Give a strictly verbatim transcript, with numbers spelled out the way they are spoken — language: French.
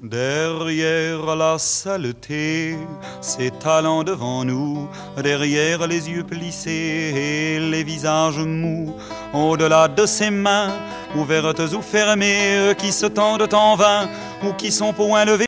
Derrière la saleté, ses talents devant nous, derrière les yeux plissés et les visages mous, au-delà de ses mains, ouvertes ou fermées, qui se tendent en vain ou qui sont point levées.